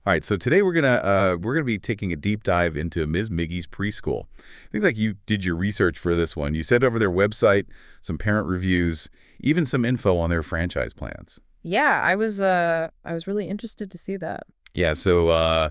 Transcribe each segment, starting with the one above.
All right, so today we're gonna be taking a deep dive into Ms. Miggy's preschool. I think like you did your research for this one. You sent over their website, some parent reviews, even some info on their franchise plans. Yeah, I was really interested to see that. Yeah, so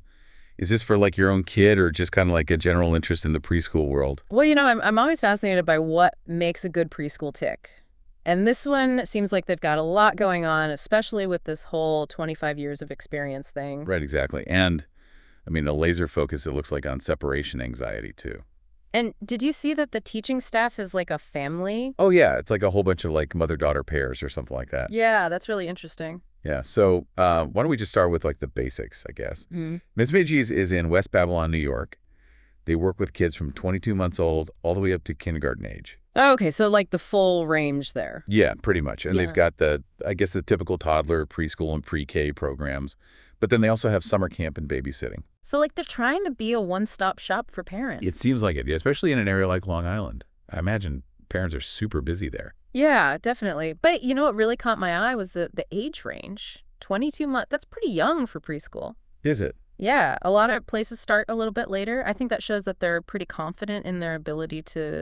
is this for like your own kid or just kind of like a general interest in the preschool world? Well, I'm always fascinated by what makes a good preschool tick. And this one seems like they've got a lot going on, especially with this whole 25 years of experience thing. Right, exactly. And I mean, a laser focus it looks like on separation anxiety too. And did you see that the teaching staff is like a family? Oh yeah, it's like a whole bunch of like mother-daughter pairs or something like that. Yeah, that's really interesting. Yeah, so why don't we just start with like the basics, I guess. Mm. Ms. Midgey's is in West Babylon, New York. They work with kids from 22 months old all the way up to kindergarten age. Oh, okay, so like the full range there. Yeah, pretty much. And they've Yeah. got I guess the typical toddler, preschool, and pre-K programs. But then they also have summer camp and babysitting. So like they're trying to be a one-stop shop for It parents. seems like it, especially in an area like Long Island. I imagine parents are super busy there. Yeah, definitely. But you know what really caught my eye was the age range. 22 months, that's pretty young for preschool. Is it? Yeah, a lot of places start a little bit later. I think that shows that they're pretty confident in their ability to,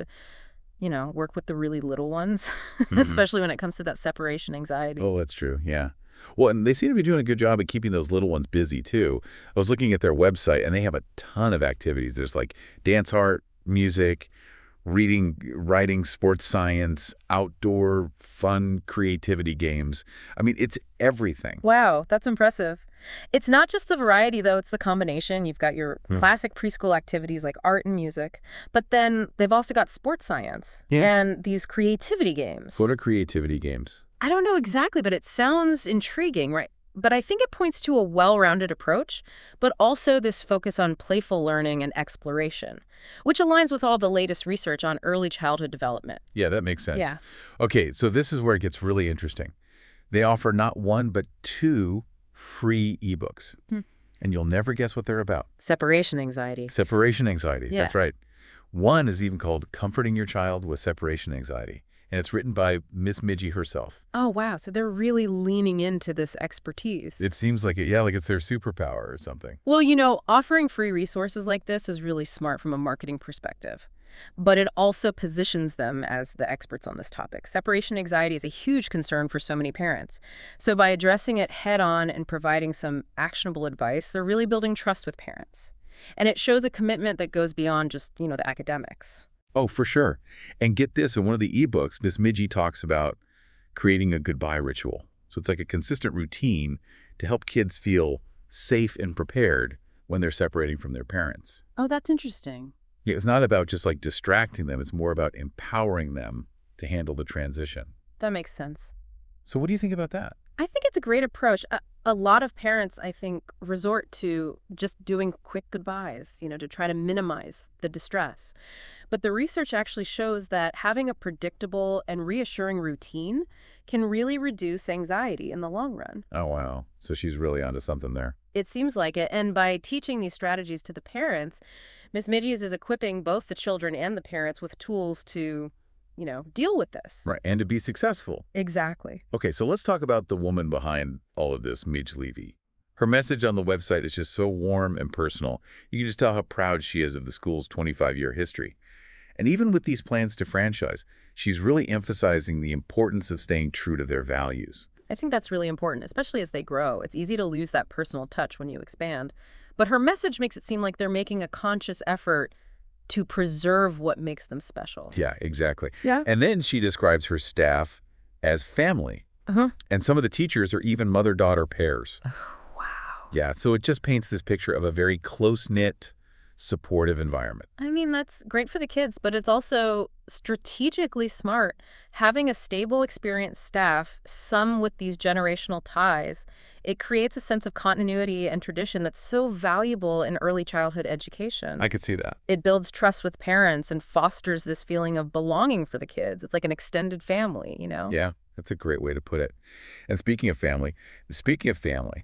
work with the really little ones, Hmm. especially when it comes to that separation anxiety. Oh, that's true. Yeah. Well, and they seem to be doing a good job at keeping those little ones busy, too. I was looking at their website, and they have a ton of activities. There's like dance art, music, reading, writing, sports science, outdoor fun creativity games. I mean, it's everything. Wow, that's impressive. It's not just the variety, though, it's the combination. You've got your Hmm. classic preschool activities like art and music, but then they've also got sports science Yeah. and these creativity games. What are creativity games? I don't know exactly, but it sounds intriguing, right? But I think it points to a well-rounded approach, but also this focus on playful learning and exploration, which aligns with all the latest research on early childhood development. Yeah, that makes sense. Yeah. Okay, so this is where it gets really interesting. They offer not one, but two free ebooks. Hmm. And you'll never guess what they're about. Separation anxiety. Separation anxiety. Yeah. That's right. One is even called Comforting Your Child with Separation Anxiety. And it's written by Miss Midgey herself. Oh, wow. So they're really leaning into this expertise. It seems like it, yeah, like it's their superpower or something. Well, offering free resources like this is really smart from a marketing perspective. But it also positions them as the experts on this topic. Separation anxiety is a huge concern for so many parents. So by addressing it head on and providing some actionable advice, they're really building trust with parents. And it shows a commitment that goes beyond just, the academics. Oh, for sure. And get this, in one of the ebooks, Miss Midgey talks about creating a goodbye ritual. So it's like a consistent routine to help kids feel safe and prepared when they're separating from their parents. Oh, that's interesting. Yeah, it's not about just like distracting them. It's more about empowering them to handle the transition. That makes sense. So what do you think about that? I think it's a great approach. A lot of parents, I think, resort to just doing quick goodbyes, to try to minimize the distress. But the research actually shows that having a predictable and reassuring routine can really reduce anxiety in the long run. Oh, wow. So she's really onto something there. It seems like it. And by teaching these strategies to the parents, Miss Midges is equipping both the children and the parents with tools to, deal with this. Right. And to be successful. Exactly. Okay, so let's talk about the woman behind all of this, Midge Levy. Her message on the website is just so warm and personal. You can just tell how proud she is of the school's 25-year history. And even with these plans to franchise, she's really emphasizing the importance of staying true to their values. I think that's really important, especially as they grow. It's easy to lose that personal touch when you expand. But her message makes it seem like they're making a conscious effort to preserve what makes them special. Yeah, exactly. Yeah. And then she describes her staff as family. Uh-huh. And some of the teachers are even mother-daughter pairs. Wow. Yeah, so it just paints this picture of a very close-knit, supportive environment. I mean, that's great for the kids, but it's also strategically smart. Having a stable, experienced staff, some with these generational ties, it creates a sense of continuity and tradition that's so valuable in early childhood education. I could see that. It builds trust with parents and fosters this feeling of belonging for the kids. It's like an extended family. Yeah, that's a great way to put it. And speaking of family,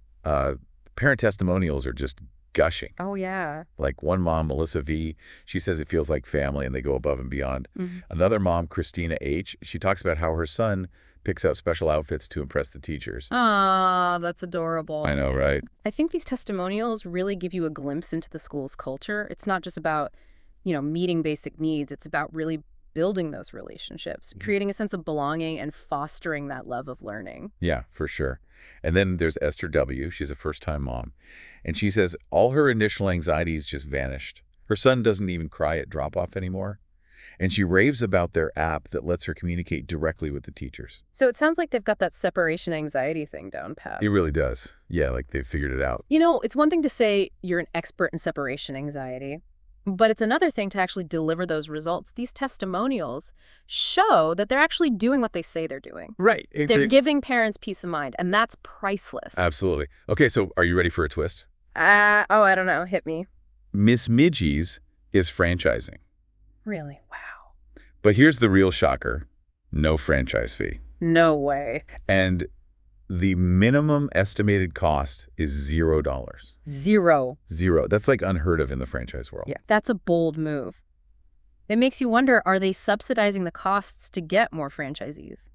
parent testimonials are just gushing. Oh, yeah. Like one mom, Melissa V., she says it feels like family and they go above and beyond. Mhm. Another mom, Christina H., she talks about how her son picks out special outfits to impress the teachers. Ah, that's adorable. I know, right? I think these testimonials really give you a glimpse into the school's culture. It's not just about, meeting basic needs. It's about really building those relationships, creating a sense of belonging and fostering that love of learning. Yeah, for sure. And then there's Esther W. She's a first-time mom. And she says all her initial anxieties just vanished. Her son doesn't even cry at drop-off anymore. And she raves about their app that lets her communicate directly with the teachers. So it sounds like they've got that separation anxiety thing down pat. It really does. Yeah, like they've figured it out. It's one thing to say you're an expert in separation anxiety, but it's another thing to actually deliver those results. These testimonials show that they're actually doing what they say they're doing. Right. They're giving parents peace of mind, and that's priceless. Absolutely. Okay, so are you ready for a twist? I don't know. Hit me. Miss Midgey's is franchising. Really? Wow. But here's the real shocker. No franchise fee. No way. And the minimum estimated cost is $0. Zero. Zero. That's like unheard of in the franchise world. Yeah, that's a bold move. It makes you wonder, are they subsidizing the costs to get more franchisees?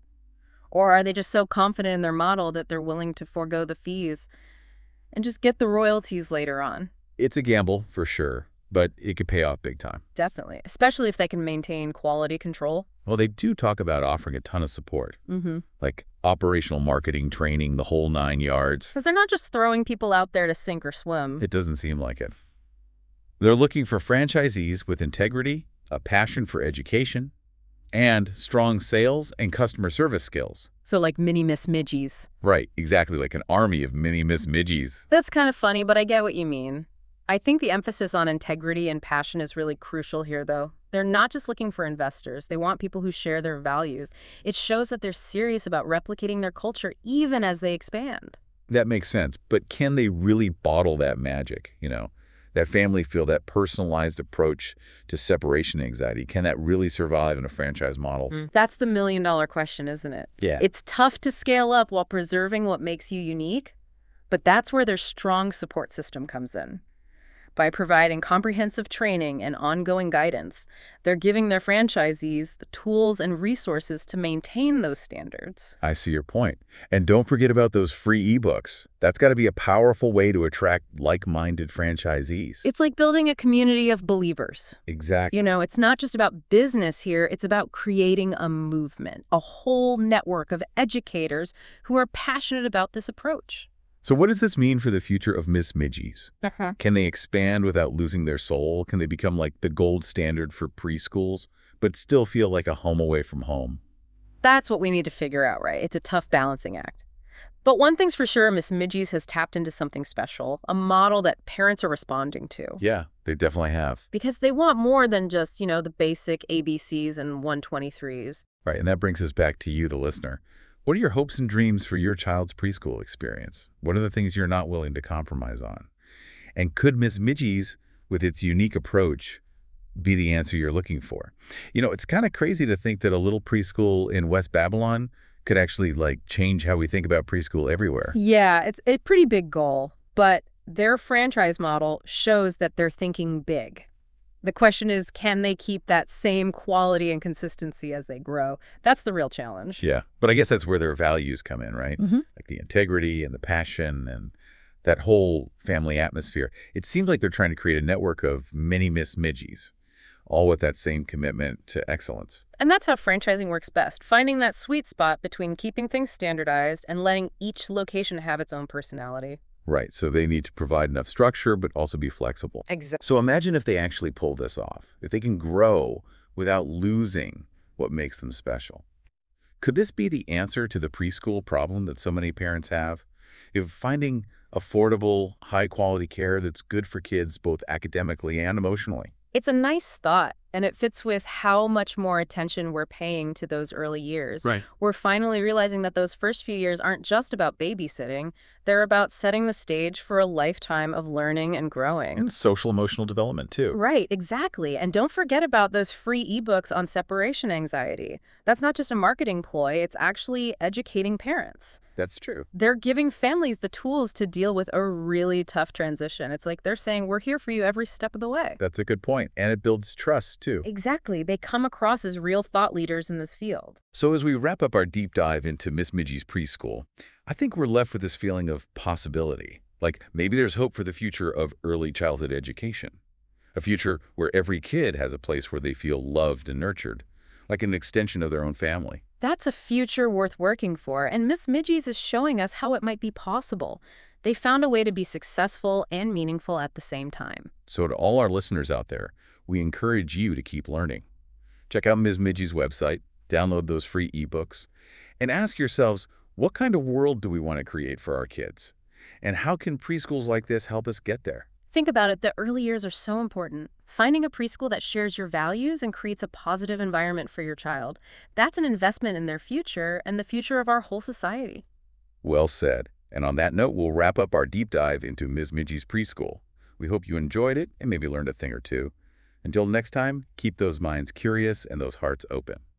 Or are they just so confident in their model that they're willing to forego the fees and just get the royalties later on? It's a gamble for sure, but it could pay off big time. Definitely, especially if they can maintain quality control. Well, they do talk about offering a ton of support, Mm-hmm. like operational marketing, training, the whole 9 yards. Because they're not just throwing people out there to sink or swim. It doesn't seem like it. They're looking for franchisees with integrity, a passion for education, and strong sales and customer service skills. So like mini Miss Midgeys. Right, exactly, like an army of mini Miss Midgeys. That's kind of funny, but I get what you mean. I think the emphasis on integrity and passion is really crucial here, though. They're not just looking for investors. They want people who share their values. It shows that they're serious about replicating their culture even as they expand. That makes sense, but can they really bottle that magic, that family feel, that personalized approach to separation anxiety? Can that really survive in a franchise model? That's the million-dollar question, isn't it? Yeah. It's tough to scale up while preserving what makes you unique, but that's where their strong support system comes in. By providing comprehensive training and ongoing guidance, they're giving their franchisees the tools and resources to maintain those standards. I see your point. And don't forget about those free ebooks. That's got to be a powerful way to attract like-minded franchisees. It's like building a community of believers. Exactly. It's not just about business here. It's about creating a movement, a whole network of educators who are passionate about this approach. So what does this mean for the future of Miss Midgey's? Can they expand without losing their soul? Can they become like the gold standard for preschools, but still feel like a home away from home? That's what we need to figure out, right? It's a tough balancing act. But one thing's for sure, Miss Midgey's has tapped into something special, a model that parents are responding to. Yeah, they definitely have. Because they want more than just, the basic ABCs and 123s. Right, and that brings us back to you, the listener. What are your hopes and dreams for your child's preschool experience? What are the things you're not willing to compromise on? And could Miss Midgey's, with its unique approach, be the answer you're looking for? It's kind of crazy to think that a little preschool in West Babylon could actually change how we think about preschool everywhere. Yeah, it's a pretty big goal, but their franchise model shows that they're thinking big. The question is, can they keep that same quality and consistency as they grow? That's the real challenge. Yeah, but I guess that's where their values come in, right? Like the integrity and the passion and that whole family atmosphere. It seems like they're trying to create a network of many Miss Midgeys, all with that same commitment to excellence. And that's how franchising works best, finding that sweet spot between keeping things standardized and letting each location have its own personality. Right, so they need to provide enough structure, but also be flexible. Exactly. So imagine if they actually pull this off, if they can grow without losing what makes them special. Could this be the answer to the preschool problem that so many parents have? If finding affordable, high-quality care that's good for kids both academically and emotionally. It's a nice thought, and it fits with how much more attention we're paying to those early years. Right. We're finally realizing that those first few years aren't just about babysitting. They're about setting the stage for a lifetime of learning and growing. And social-emotional development, too. Right, exactly. And don't forget about those free ebooks on separation anxiety. That's not just a marketing ploy, it's actually educating parents. That's true. They're giving families the tools to deal with a really tough transition. It's like they're saying, we're here for you every step of the way. That's a good point. And it builds trust, too. Exactly. They come across as real thought leaders in this field. So as we wrap up our deep dive into Miss Midgey's preschool, I think we're left with this feeling of possibility. Like maybe there's hope for the future of early childhood education. A future where every kid has a place where they feel loved and nurtured, like an extension of their own family. That's a future worth working for, and Miss Midgey's is showing us how it might be possible. They found a way to be successful and meaningful at the same time. So to all our listeners out there, we encourage you to keep learning. Check out Ms. Midgey's website, download those free ebooks, and ask yourselves, what kind of world do we want to create for our kids? And how can preschools like this help us get there? Think about it, the early years are so important. Finding a preschool that shares your values and creates a positive environment for your child, that's an investment in their future and the future of our whole society. Well said. And on that note, we'll wrap up our deep dive into Ms. Midgey's preschool. We hope you enjoyed it and maybe learned a thing or two. Until next time, keep those minds curious and those hearts open.